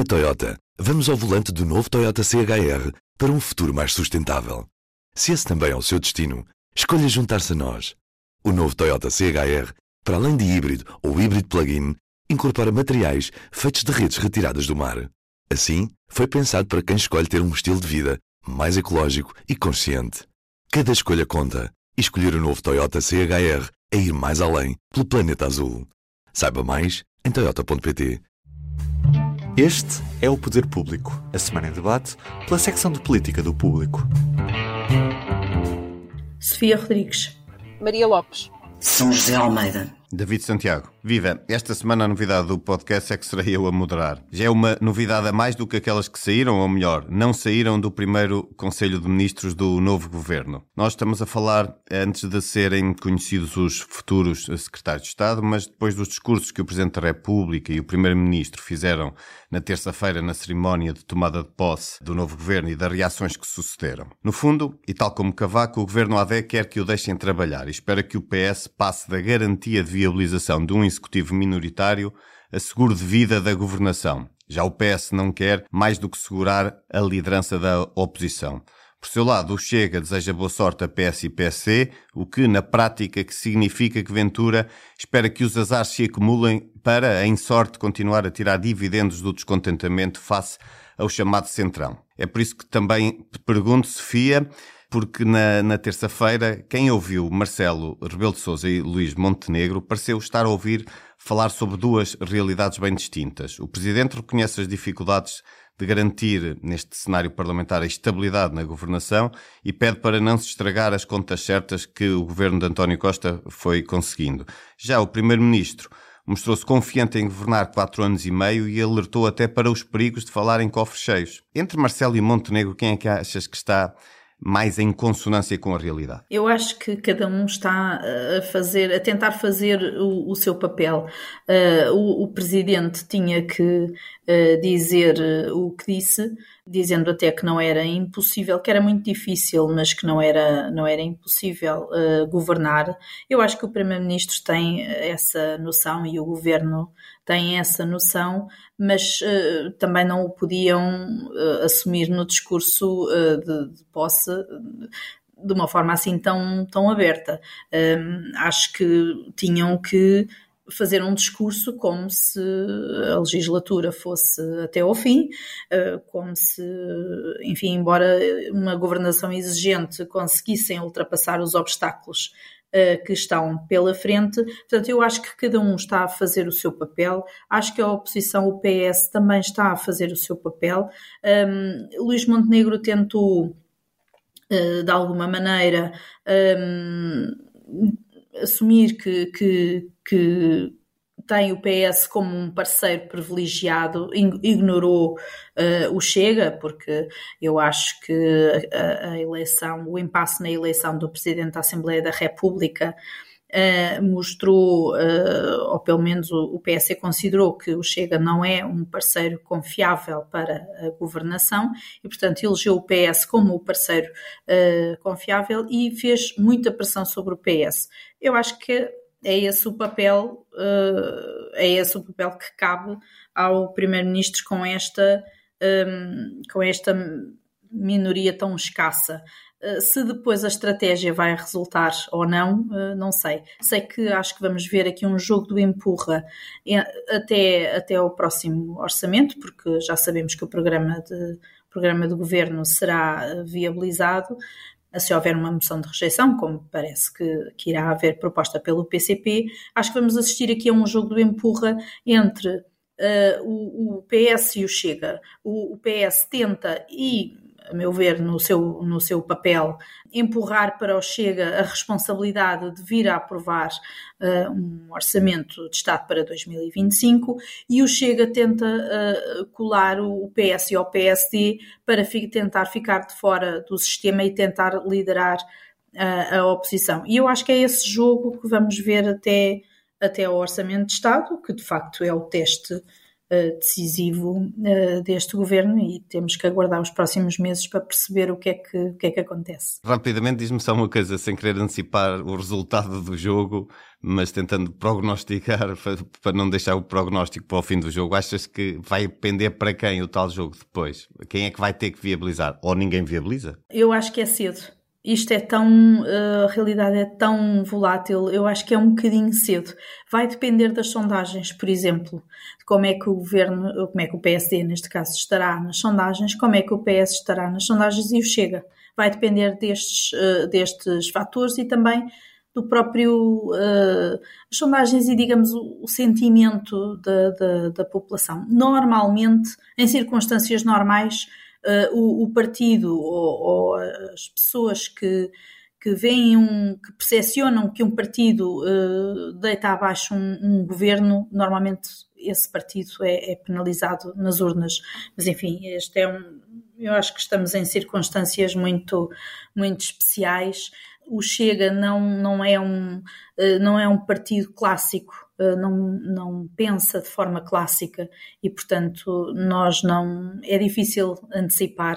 Na Toyota, vamos ao volante do novo Toyota CHR para um futuro mais sustentável. Se esse também é o seu destino, escolha juntar-se a nós. O novo Toyota CHR, para além de híbrido ou híbrido plug-in, incorpora materiais feitos de redes retiradas do mar. Assim, foi pensado para quem escolhe ter um estilo de vida mais ecológico e consciente. Cada escolha conta, e escolher o novo Toyota CHR é ir mais além pelo planeta azul. Saiba mais em toyota.pt. Este é o Poder Público, a semana em debate pela secção de Política do Público. Sofia Rodrigues. Maria Lopes. São José Almeida. David Santiago. Viva! Esta semana a novidade do podcast é que serei eu a moderar. Já é uma novidade a mais do que aquelas que saíram, ou melhor, não saíram do primeiro Conselho de Ministros do novo Governo. Nós estamos a falar antes de serem conhecidos os futuros secretários de Estado, mas depois dos discursos que o Presidente da República e o Primeiro-Ministro fizeram na terça-feira na cerimónia de tomada de posse do novo Governo e das reações que sucederam. No fundo, e tal como Cavaco, o Governo AD quer que o deixem trabalhar e espera que o PS passe da garantia de viabilização de um executivo minoritário a seguro de vida da governação. Já o PS não quer mais do que segurar a liderança da oposição. Por seu lado, o Chega deseja boa sorte a PS e PSD, o que na prática que significa que Ventura espera que os azares se acumulem para, em sorte, continuar a tirar dividendos do descontentamento face ao chamado Centrão. É por isso que também te pergunto, Sofia, porque na terça-feira, quem ouviu Marcelo Rebelo de Sousa e Luís Montenegro pareceu estar a ouvir falar sobre duas realidades bem distintas. O Presidente reconhece as dificuldades de garantir, neste cenário parlamentar, a estabilidade na governação e pede para não se estragar as contas certas que o governo de António Costa foi conseguindo. Já o Primeiro-Ministro mostrou-se confiante em governar 4 anos e meio e alertou até para os perigos de falar em cofres cheios. Entre Marcelo e Montenegro, quem é que achas que está mais em consonância com a realidade? Eu acho que cada um está a tentar fazer o seu papel. O Presidente tinha que dizer o que disse, dizendo até que não era impossível, que era muito difícil, mas que não era impossível governar. Eu acho que o Primeiro-Ministro tem essa noção e o Governo tem essa noção, mas também não o podiam assumir no discurso de posse de uma forma assim tão aberta. Acho que tinham que fazer um discurso como se a legislatura fosse até ao fim, como se, enfim, embora uma governação exigente conseguissem ultrapassar os obstáculos que estão pela frente. Portanto, eu acho que cada um está a fazer o seu papel. Acho que a oposição, o PS, também está a fazer o seu papel. Luís Montenegro tentou, de alguma maneira, assumir que tem o PS como um parceiro privilegiado, ignorou o Chega, porque eu acho que a eleição, o impasse na eleição do Presidente da Assembleia da República mostrou, ou pelo menos o PS considerou que o Chega não é um parceiro confiável para a governação e, portanto, elegeu o PS como o parceiro confiável e fez muita pressão sobre o PS. Eu acho que é esse o papel que cabe ao Primeiro-Ministro com esta minoria tão escassa. Se depois a estratégia vai resultar ou não, não sei. Sei que acho que vamos ver aqui um jogo do empurra até ao próximo orçamento, porque já sabemos que o programa de governo será viabilizado. Se houver uma moção de rejeição, como parece que irá haver proposta pelo PCP, acho que vamos assistir aqui a um jogo do empurra entre o PS e o Chega. O PS tenta e, a meu ver, no seu papel, empurrar para o Chega a responsabilidade de vir a aprovar um orçamento de Estado para 2025 e o Chega tenta colar o PS e o PSD para tentar ficar de fora do sistema e tentar liderar a oposição. E eu acho que é esse jogo que vamos ver até ao Orçamento de Estado, que de facto é o teste decisivo deste governo e temos que aguardar os próximos meses para perceber o que é que acontece. Rapidamente, diz-me só uma coisa, sem querer antecipar o resultado do jogo, mas tentando prognosticar, para não deixar o prognóstico para o fim do jogo, achas que vai depender para quem o tal jogo depois? Quem é que vai ter que viabilizar? Ou ninguém viabiliza? Eu acho que é cedo. Isto é tão, a realidade é tão volátil, eu acho que é um bocadinho cedo. Vai depender das sondagens, por exemplo, de como é que o governo, como é que o PSD, neste caso, estará nas sondagens, como é que o PS estará nas sondagens e o Chega. Vai depender destes fatores e também do próprio, as sondagens e, digamos, o sentimento da população. Normalmente, em circunstâncias normais, o partido ou as pessoas que veem que percepcionam que um partido deita abaixo um governo, normalmente esse partido é penalizado nas urnas. Mas enfim, eu acho que estamos em circunstâncias muito, muito especiais. O Chega não é um partido clássico, não pensa de forma clássica e, portanto, é difícil antecipar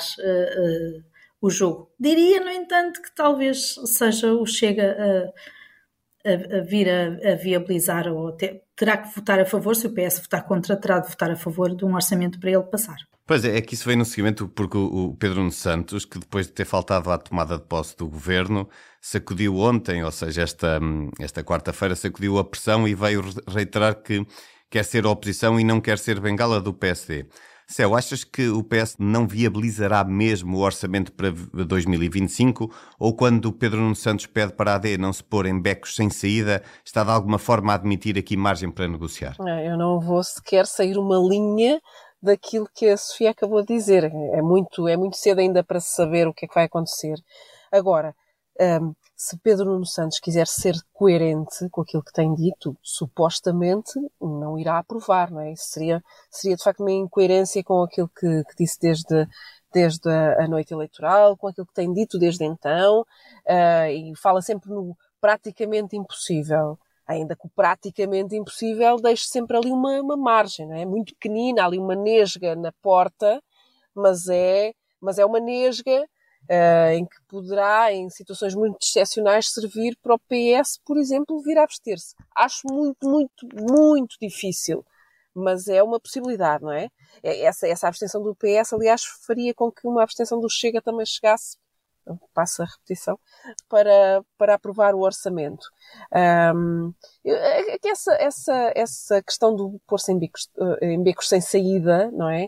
o jogo. Diria, no entanto, que talvez seja o Chega a vir a viabilizar ou terá que votar a favor, se o PS votar contra, terá de votar a favor de um orçamento para ele passar. Pois é que isso vem no seguimento porque o Pedro Nuno Santos, que depois de ter faltado à tomada de posse do governo, sacudiu ontem, ou seja, esta quarta-feira, sacudiu a pressão e veio reiterar que quer ser oposição e não quer ser bengala do PSD. Céu, achas que o PS não viabilizará mesmo o orçamento para 2025 ou quando o Pedro Nuno Santos pede para a AD não se pôr em becos sem saída, está de alguma forma a admitir aqui margem para negociar? Eu não vou sequer sair uma linha daquilo que a Sofia acabou de dizer. É muito cedo ainda para se saber o que é que vai acontecer. Agora, se Pedro Nuno Santos quiser ser coerente com aquilo que tem dito, supostamente não irá aprovar, não é? Isso seria de facto uma incoerência com aquilo que disse desde a noite eleitoral, com aquilo que tem dito desde então, e fala sempre no praticamente impossível. Ainda que o praticamente impossível deixe sempre ali uma margem, não é? Muito pequenina, ali uma nesga na porta, mas é uma nesga em que poderá, em situações muito excepcionais, servir para o PS, por exemplo, vir a abster-se. Acho muito, muito, muito difícil, mas é uma possibilidade, não é? Essa abstenção do PS, aliás, faria com que uma abstenção do Chega também chegasse, passo a repetição, para aprovar o orçamento. Essa questão do pôr-se em becos sem saída, não é?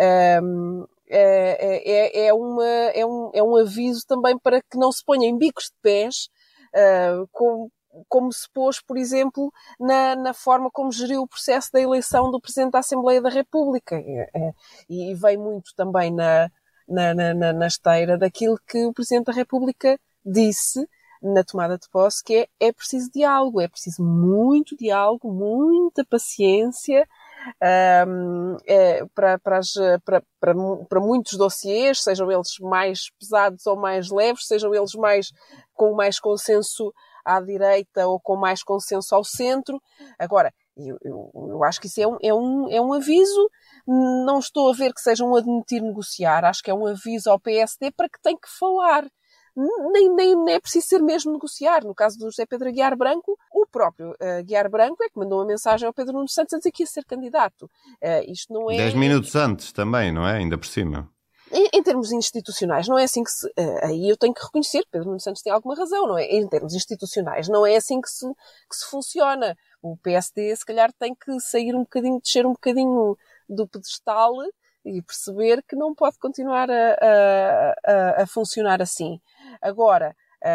É um aviso também para que não se ponha em bicos de pés, como se pôs, por exemplo, na forma como geriu o processo da eleição do Presidente da Assembleia da República. E vem muito também na esteira daquilo que o Presidente da República disse na tomada de posse, que é preciso diálogo, é preciso muito diálogo, muita paciência para muitos dossiês, sejam eles mais pesados ou mais leves, sejam eles com mais consenso à direita ou com mais consenso ao centro. Agora, eu acho que isso é um aviso. Não estou a ver que seja um admitir negociar. Acho que é um aviso ao PSD para que tem que falar. Nem é preciso ser mesmo negociar. No caso do José Pedro Aguiar Branco, o próprio Aguiar Branco é que mandou uma mensagem ao Pedro Nuno Santos a dizer que ia ser candidato. Isto não é... 10 minutos antes também, não é? Ainda por cima. Em termos institucionais, não é assim que se... aí eu tenho que reconhecer que Pedro Nuno Santos tem alguma razão, não é? Em termos institucionais, não é assim que se funciona. O PSD, se calhar, tem que sair um bocadinho, descer um bocadinho do pedestal e perceber que não pode continuar a funcionar assim. Agora,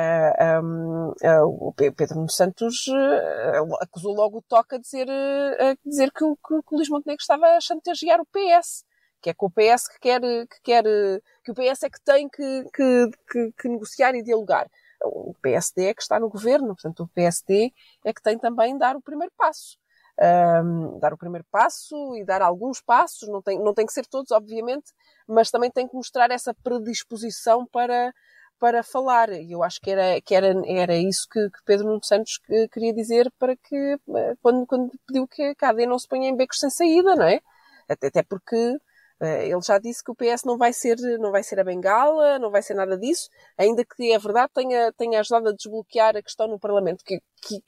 o Pedro Nuno Santos acusou logo o Toca a dizer que o Luís Montenegro estava a chantagear o PS. Que é com o PS que o PS é que tem que negociar e dialogar. O PSD é que está no governo, portanto o PSD é que tem também de dar o primeiro passo. Dar o primeiro passo e dar alguns passos, não tem que ser todos, obviamente, mas também tem que mostrar essa predisposição para falar. E eu acho que era isso que Pedro Nuno Santos queria dizer para que, quando pediu que a AD não se ponha em becos sem saída, não é? Até porque ele já disse que o PS não vai ser a bengala, não vai ser nada disso, ainda que é verdade tenha ajudado a desbloquear a questão no Parlamento, que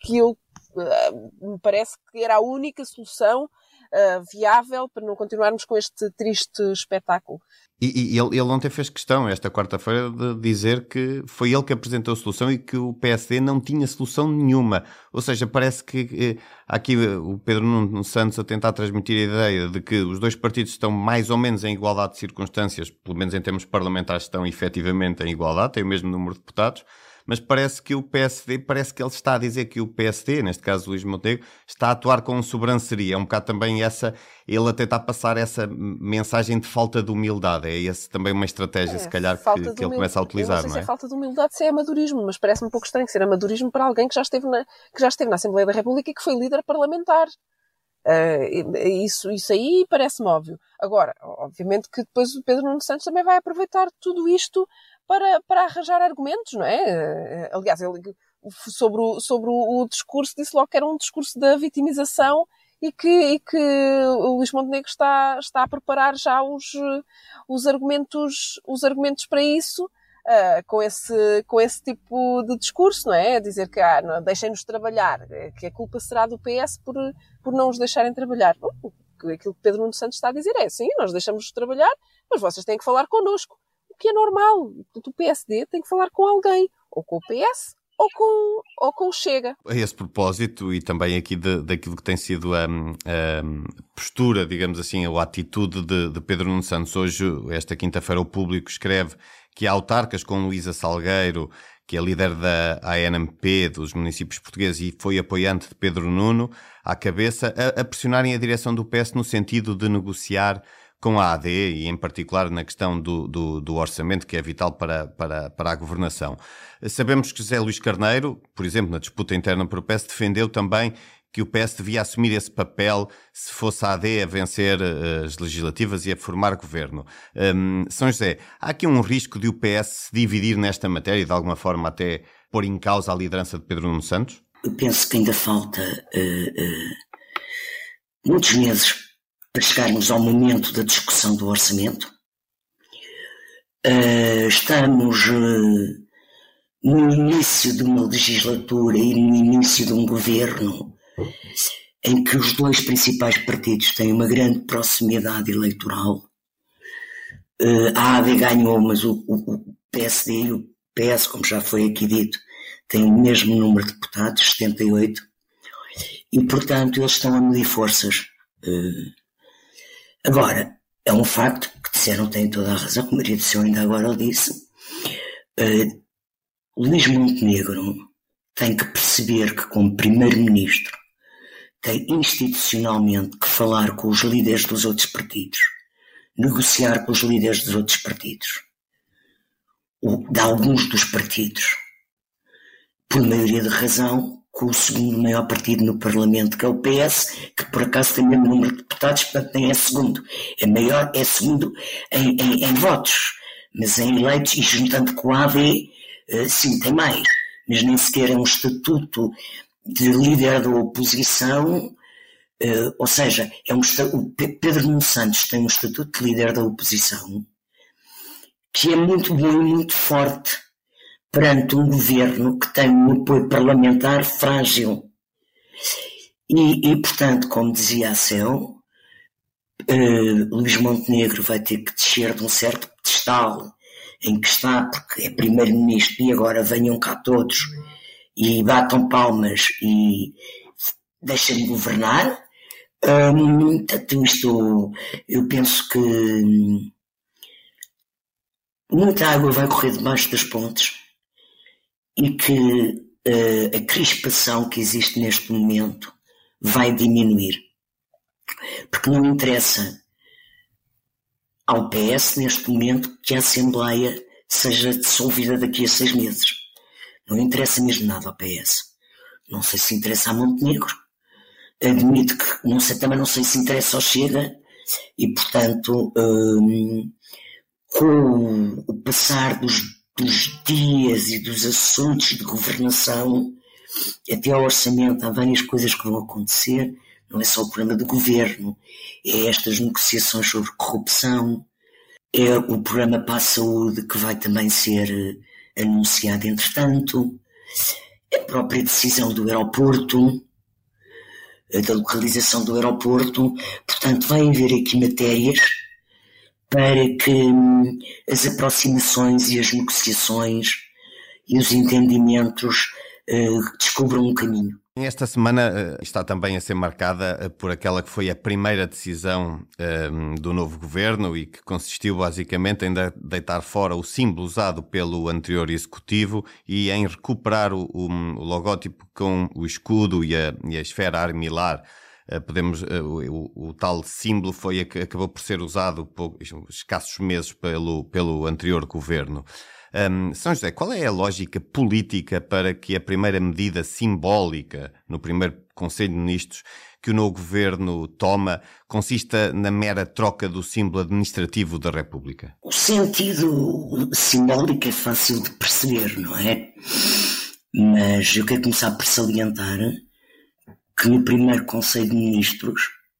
me parece que era a única solução viável para não continuarmos com este triste espetáculo. E ele ontem fez questão, esta quarta-feira, de dizer que foi ele que apresentou a solução e que o PSD não tinha solução nenhuma. Ou seja, parece que aqui o Pedro Nuno Santos a tentar transmitir a ideia de que os dois partidos estão mais ou menos em igualdade de circunstâncias, pelo menos em termos parlamentares estão efetivamente em igualdade, têm o mesmo número de deputados, mas parece que o PSD, parece que ele está a dizer que o PSD, neste caso Luís Montenegro, está a atuar com sobranceria. É um bocado também ele a tentar passar essa mensagem de falta de humildade. É essa também uma estratégia, se calhar, que ele começa a utilizar, não é? Se é falta de humildade, se é amadorismo, mas parece-me um pouco estranho ser amadorismo para alguém que já esteve na Assembleia da República e que foi líder parlamentar. Isso aí parece-me óbvio. Agora, obviamente que depois o Pedro Nuno Santos também vai aproveitar tudo isto para arranjar argumentos, não é? Aliás, ele sobre o discurso disse logo que era um discurso da vitimização e que o Luís Montenegro está a preparar já os argumentos para isso, com esse tipo de discurso, não é? A dizer que deixem-nos trabalhar, que a culpa será do PS por não os deixarem trabalhar. Aquilo que Pedro Nuno Santos está a dizer é, sim, nós deixamos-os trabalhar, mas vocês têm que falar connosco. O que é normal. O PSD tem que falar com alguém, ou com o PS, ou com o Chega. A esse propósito, e também aqui daquilo que tem sido a postura, digamos assim, ou a atitude de Pedro Nuno Santos. Hoje, esta quinta-feira, o Público escreve que há autarcas com Luísa Salgueiro, que é líder da ANMP, dos municípios portugueses, e foi apoiante de Pedro Nuno, à cabeça, a pressionarem a direção do PS no sentido de negociar com a AD e, em particular, na questão do orçamento, que é vital para a governação. Sabemos que José Luís Carneiro, por exemplo, na disputa interna para o PS, defendeu também que o PS devia assumir esse papel se fosse a AD a vencer as legislativas e a formar governo. São José, há aqui um risco de o PS se dividir nesta matéria e, de alguma forma, até pôr em causa a liderança de Pedro Nuno Santos? Eu penso que ainda falta muitos meses para chegarmos ao momento da discussão do orçamento. Estamos no início de uma legislatura e no início de um governo em que os dois principais partidos têm uma grande proximidade eleitoral. A AD ganhou, mas o PSD e o PS, como já foi aqui dito, têm o mesmo número de deputados, 78, e, portanto, eles estão a medir forças. Agora, é um facto que disseram, tem toda a razão, como Maria do Céu ainda agora o disse, Luís Montenegro tem que perceber que, como primeiro-ministro, tem institucionalmente que falar com os líderes dos outros partidos, negociar com os líderes dos outros partidos, de alguns dos partidos, por maioria de razão, com o segundo maior partido no Parlamento, que é o PS, que por acaso tem o mesmo número de deputados, portanto nem é segundo. É maior, é segundo em votos, mas em eleitos, e juntando com a AD, sim, tem mais. Mas nem sequer é um estatuto de líder da oposição, ou seja, o Pedro Nuno Santos tem um estatuto de líder da oposição, que é muito bom e muito forte perante um governo que tem um apoio parlamentar frágil. E portanto, como dizia a Céu, Luís Montenegro vai ter que descer de um certo pedestal em que está, porque é primeiro-ministro, e agora venham cá todos e batam palmas e deixem-me governar. Portanto, isto, eu penso que muita água vai correr debaixo das pontes e que a crispação que existe neste momento vai diminuir. Porque não interessa ao PS, neste momento, que a Assembleia seja dissolvida daqui a 6 meses. Não interessa mesmo nada ao PS. Não sei se interessa a Montenegro. Admito que, também não sei se interessa ao Chega. E, portanto, com o passar dos dias e dos assuntos de governação, até ao orçamento, há várias coisas que vão acontecer, não é só o programa de governo, é estas negociações sobre corrupção, é o programa para a saúde que vai também ser anunciado entretanto, a própria decisão do aeroporto, da localização do aeroporto. Portanto, vai haver aqui matérias para que as aproximações e as negociações e os entendimentos descubram um caminho. Esta semana está também a ser marcada por aquela que foi a primeira decisão do novo governo e que consistiu basicamente em deitar fora o símbolo usado pelo anterior executivo e em recuperar o logótipo com o escudo e a esfera armilar. O tal símbolo acabou por ser usado por escassos meses pelo anterior governo. São José, qual é a lógica política para que a primeira medida simbólica no primeiro Conselho de Ministros que o novo governo toma consista na mera troca do símbolo administrativo da República? O sentido simbólico é fácil de perceber, não é? Mas eu quero começar por salientar que no primeiro Conselho de Ministros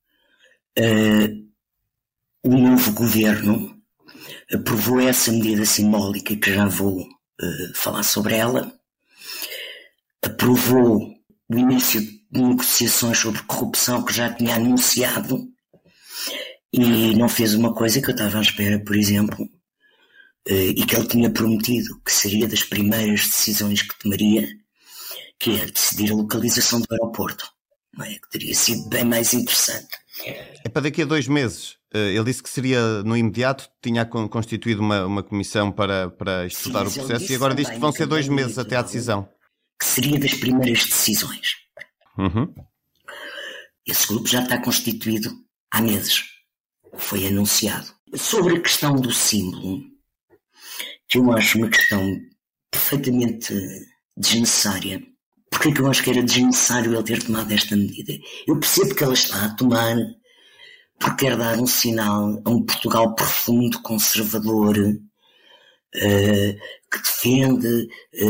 o novo governo aprovou essa medida simbólica, que já vou falar sobre ela, aprovou o início de negociações sobre corrupção que já tinha anunciado e não fez uma coisa que eu estava à espera, por exemplo, e que ele tinha prometido, que seria das primeiras decisões que tomaria, que é decidir a localização do aeroporto, não é? Que teria sido bem mais interessante. É para daqui a 2 meses. Ele disse que seria no imediato, tinha constituído uma comissão para estudar o processo e agora diz que vão ser 2 meses até à decisão. Que seria das primeiras decisões. Uhum. Esse grupo já está constituído há meses. Foi anunciado. Sobre a questão do símbolo, que eu acho uma questão perfeitamente desnecessária. Porquê que eu acho que era desnecessário ele ter tomado esta medida? Eu percebo que ela está a tomar porque quer dar um sinal a um Portugal profundo, conservador, que defende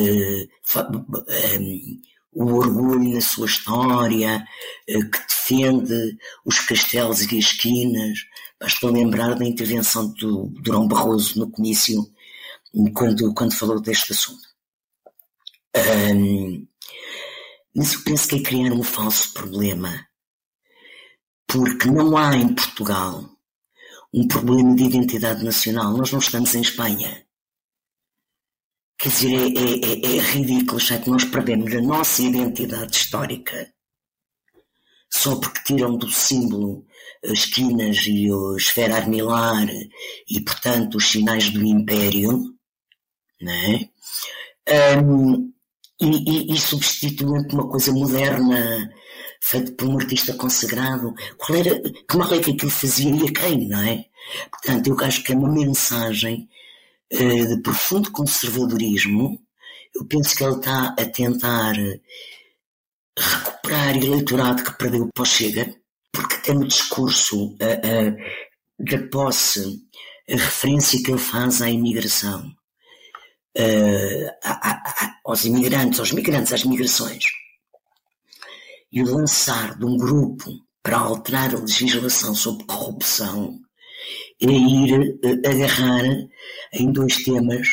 o orgulho na sua história, que defende os castelos e as esquinas. Basta lembrar da intervenção do Durão Barroso no comício, quando falou deste assunto. Mas eu penso que é criar um falso problema, porque não há em Portugal um problema de identidade nacional. Nós não estamos em Espanha. Quer dizer, é ridículo achar que nós perdemos a nossa identidade histórica só porque tiram do símbolo as esquinas e a esfera armilar e, portanto, os sinais do Império, não é? E substituem por uma coisa moderna, feita por um artista consagrado. Que mal é que aquilo fazia e a quem, não é? Portanto, eu acho que é uma mensagem de profundo conservadorismo. Eu penso que ele está a tentar recuperar eleitorado que perdeu para o Chega, porque tem no discurso da posse a referência que ele faz à imigração, aos imigrantes, aos migrantes, às migrações, e o lançar de um grupo para alterar a legislação sobre corrupção é ir agarrar em 2 temas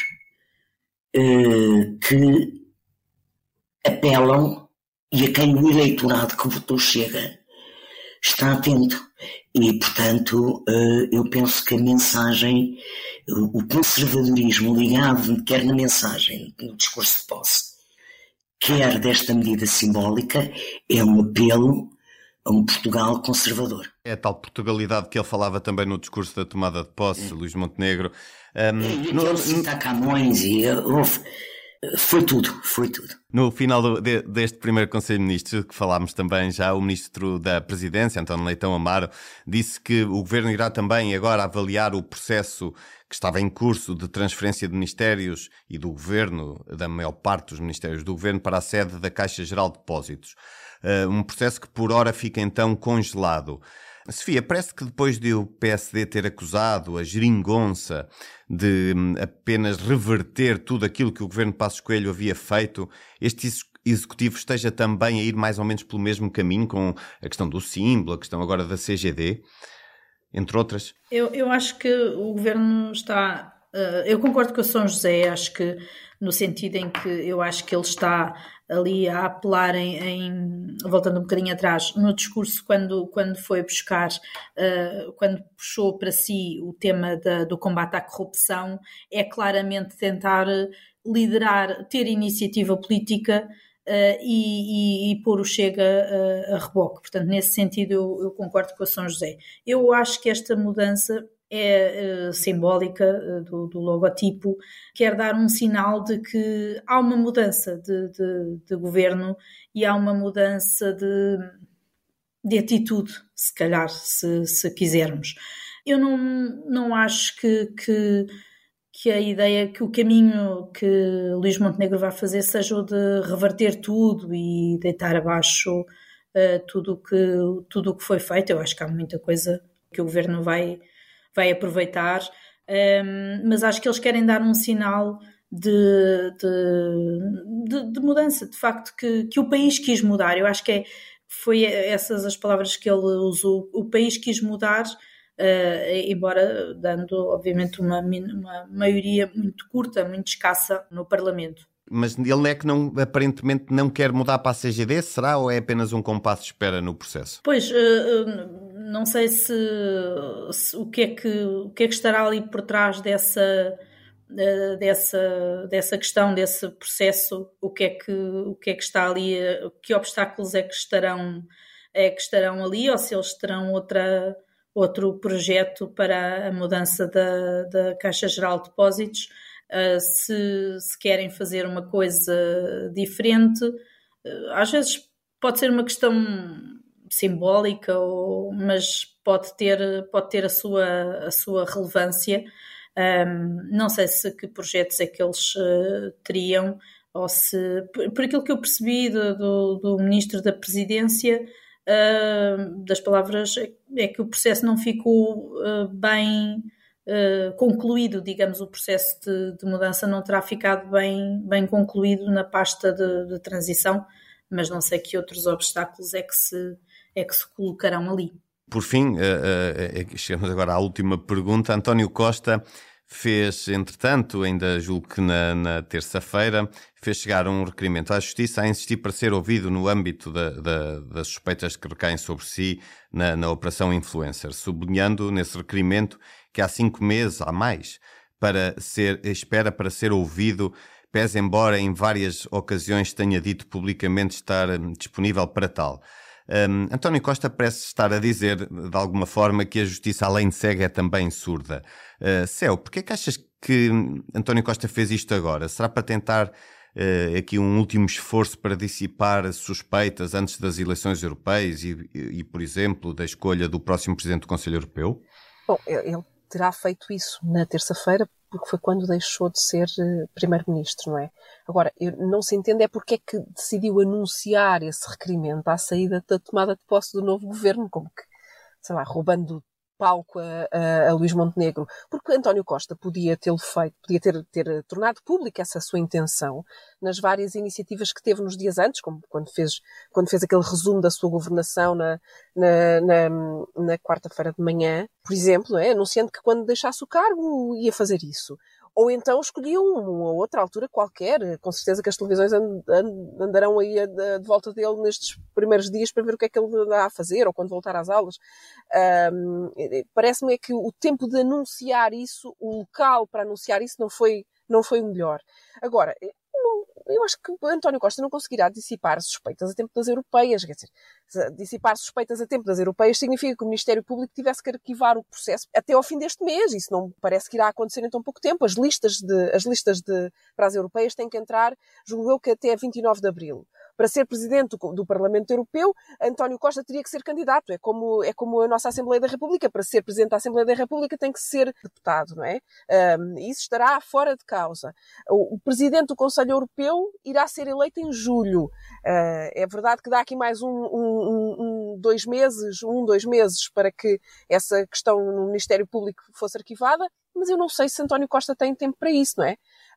que apelam e a quem o eleitorado que votou Chega está atento. E, portanto, eu penso que a mensagem, o conservadorismo ligado, quer na mensagem, no discurso de posse, quer desta medida simbólica, é um apelo a um Portugal conservador. É a tal Portugalidade que ele falava também no discurso da tomada de posse, Luís Montenegro. Ele cita Camões e foi tudo. No final deste primeiro Conselho de Ministros, que falámos também já, o Ministro da Presidência, António Leitão Amaro, disse que o Governo irá também agora avaliar o processo que estava em curso de transferência de ministérios e do Governo, da maior parte dos ministérios do Governo, para a sede da Caixa Geral de Depósitos. Um processo que por hora fica então congelado. Sofia, parece que depois de o PSD ter acusado a geringonça de apenas reverter tudo aquilo que o governo Passos Coelho havia feito, este Executivo esteja também a ir mais ou menos pelo mesmo caminho, com a questão do símbolo, a questão agora da CGD, entre outras? Eu acho que o Governo está... eu concordo com o São José, acho que no sentido em que eu acho que ele está ali a apelar voltando um bocadinho atrás, no discurso quando foi buscar, quando puxou para si o tema do combate à corrupção, é claramente tentar liderar, ter iniciativa política e pôr o Chega a reboque. Portanto, nesse sentido eu concordo com o São José. Eu acho que esta mudança é simbólica do logotipo, quer dar um sinal de que há uma mudança de governo e há uma mudança de atitude, se calhar, se quisermos. Eu não acho que a ideia, que o caminho que Luís Montenegro vai fazer seja o de reverter tudo e deitar abaixo tudo o que foi feito. Eu acho que há muita coisa que o governo vai aproveitar, mas acho que eles querem dar um sinal de mudança, de facto, que o país quis mudar. Eu acho que foi essas as palavras que ele usou. O país quis mudar, embora dando, obviamente, uma maioria muito curta, muito escassa no Parlamento. Mas ele é que aparentemente não quer mudar para a CGD, será? Ou é apenas um compasso de espera no processo? Pois, não sei se o que é que estará ali por trás dessa questão, desse processo, o que é que está ali, que obstáculos é que estarão ali, ou se eles terão outro projeto para a mudança da Caixa Geral de Depósitos. Se querem fazer uma coisa diferente, às vezes pode ser uma questão simbólica, mas pode ter a sua relevância. Não sei que projetos é que eles teriam, ou se, por aquilo que eu percebi do Ministro da Presidência, das palavras, é que o processo não ficou bem concluído, digamos, o processo de mudança não terá ficado bem concluído na pasta de transição, mas não sei que outros obstáculos é que se colocarão ali. Por fim, chegamos agora à última pergunta. António Costa fez, entretanto, ainda julgo que na terça-feira, fez chegar um requerimento à Justiça a insistir para ser ouvido no âmbito das suspeitas que recaem sobre si na Operação Influencer, sublinhando nesse requerimento que há 5 meses, há mais, espera para ser ouvido, pese embora em várias ocasiões tenha dito publicamente estar disponível para tal. António Costa parece estar a dizer, de alguma forma, que a justiça, além de cega, é também surda. Céu, porquê é que achas que António Costa fez isto agora? Será para tentar aqui um último esforço para dissipar suspeitas antes das eleições europeias e, por exemplo, da escolha do próximo Presidente do Conselho Europeu? Bom, ele terá feito isso na terça-feira, porque foi quando deixou de ser Primeiro-Ministro, não é? Agora, não se entende porque é que decidiu anunciar esse requerimento à saída da tomada de posse do novo governo, como que, sei lá, roubando palco a Luís Montenegro, porque António Costa podia tê-lo feito, podia ter tornado pública essa sua intenção nas várias iniciativas que teve nos dias antes, como quando fez aquele resumo da sua governação na quarta-feira de manhã, por exemplo, não é? Anunciando que quando deixasse o cargo ia fazer isso. Ou então escolhia uma outra altura qualquer. Com certeza que as televisões andarão aí de volta dele nestes primeiros dias para ver o que é que ele dá a fazer, ou quando voltar às aulas. Parece-me que o tempo de anunciar isso, o local para anunciar isso não foi o melhor. Agora, eu acho que António Costa não conseguirá dissipar suspeitas a tempo das europeias. Quer dizer, dissipar suspeitas a tempo das europeias significa que o Ministério Público tivesse que arquivar o processo até ao fim deste mês. Isso não parece que irá acontecer em tão pouco tempo. As listas para as europeias têm que entrar, julgo eu, que até 29 de abril. Para ser Presidente do Parlamento Europeu, António Costa teria que ser candidato. É como a nossa Assembleia da República. Para ser Presidente da Assembleia da República tem que ser deputado, não é? Isso estará fora de causa. O Presidente do Conselho Europeu irá ser eleito em julho. É verdade que dá aqui mais 2 meses para que essa questão no Ministério Público fosse arquivada, mas eu não sei se António Costa tem tempo para isso, não é?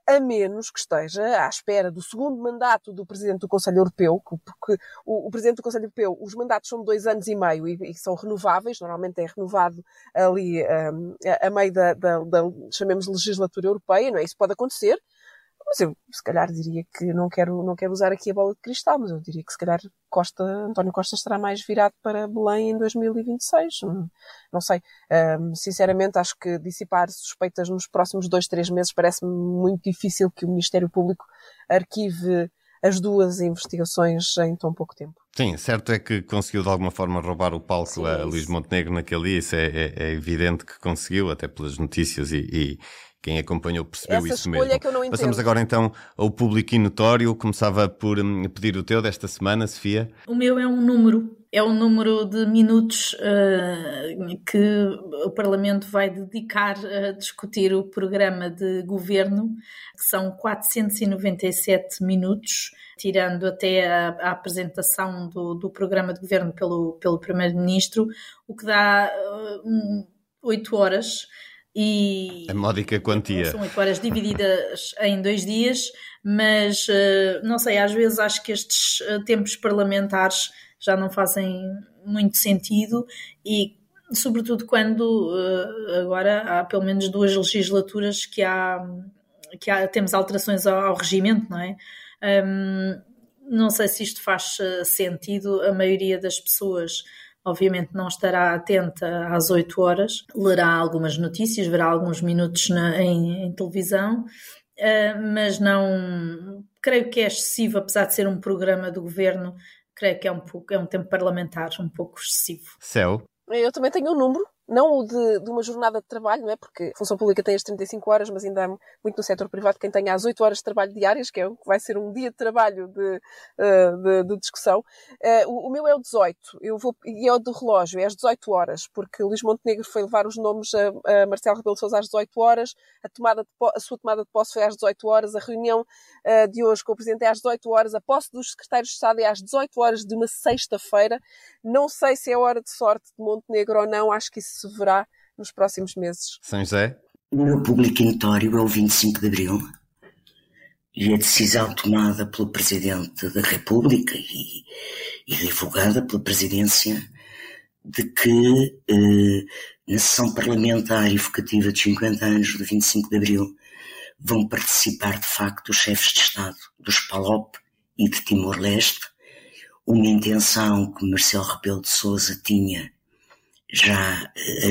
a menos que esteja à espera do segundo mandato do Presidente do Conselho Europeu, porque o Presidente do Conselho Europeu, os mandatos são de 2 anos e meio e são renováveis, normalmente é renovado ali a meio da chamemos legislatura europeia, não é? Isso pode acontecer. Mas eu, se calhar, diria que não quero usar aqui a bola de cristal, mas eu diria que, se calhar, António Costa estará mais virado para Belém em 2026. Não sei. Sinceramente, acho que dissipar suspeitas nos próximos 2-3 meses parece-me muito difícil que o Ministério Público arquive as 2 investigações em tão pouco tempo. Sim, certo é que conseguiu de alguma forma roubar o palco a Luís Montenegro naquele dia, isso é evidente que conseguiu, até pelas notícias e quem acompanhou percebeu essa isso mesmo. É que eu não entendo. Passamos agora então ao público e notório. Começava por pedir o teu desta semana, Sofia. O meu é um número de minutos que o Parlamento vai dedicar a discutir o programa de governo, que são 497 minutos, tirando até a apresentação do programa de governo pelo Primeiro-Ministro, o que dá 8 horas. A módica quantia. São 8 horas divididas em 2 dias, mas não sei, às vezes acho que estes tempos parlamentares já não fazem muito sentido e sobretudo quando agora há pelo menos 2 legislaturas que temos alterações ao regimento, não é? Não sei se isto faz sentido. A maioria das pessoas obviamente não estará atenta às 8 horas, lerá algumas notícias, verá alguns minutos em televisão, mas não creio que é excessivo, apesar de ser um programa do governo, creio que é um tempo parlamentar um pouco excessivo. Céu? Eu também tenho um número, não o de uma jornada de trabalho, não é? Porque a função pública tem as 35 horas, mas ainda há muito no setor privado quem tenha as 8 horas de trabalho diárias, que vai ser um dia de trabalho de discussão. O meu é o 18, e é o do relógio, é às 18 horas, porque o Luís Montenegro foi levar os nomes a Marcelo Rebelo de Sousa às 18 horas, a sua tomada de posse foi às 18 horas, a reunião de hoje com o Presidente é às 18 horas, a posse dos secretários de Estado é às 18 horas de uma sexta-feira. Não sei se é hora de sorte de Montenegro ou não, acho que isso se verá nos próximos meses. São José? O meu público notório é o 25 de Abril e a decisão tomada pelo Presidente da República e divulgada pela Presidência de que na sessão parlamentar evocativa de 50 anos do 25 de Abril vão participar de facto os chefes de Estado dos PALOP e de Timor-Leste, uma intenção que Marcelo Rebelo de Sousa tinha já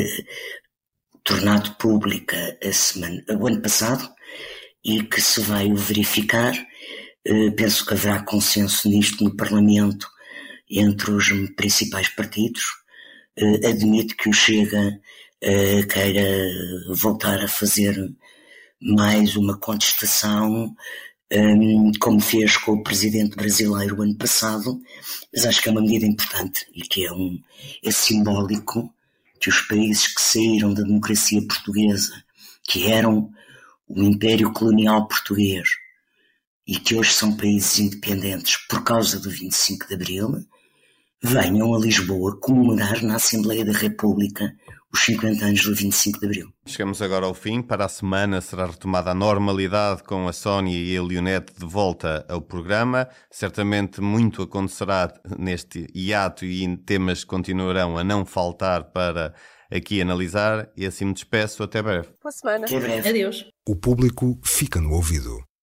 tornado pública o ano passado e que se vai verificar. Penso que haverá consenso nisto no Parlamento entre os principais partidos. Admito que o Chega queira voltar a fazer mais uma contestação, como fez com o presidente brasileiro ano passado, mas acho que é uma medida importante e que é simbólico que os países que saíram da democracia portuguesa, que eram o Império Colonial Português e que hoje são países independentes por causa do 25 de Abril, venham a Lisboa comemorar na Assembleia da República os 50 anos do 25 de Abril. Chegamos agora ao fim. Para a semana será retomada a normalidade com a Sónia e a Leonete de volta ao programa. Certamente muito acontecerá neste hiato e temas continuarão a não faltar para aqui analisar. E assim me despeço. Até breve. Boa semana. Até breve. Adeus. O público fica no ouvido.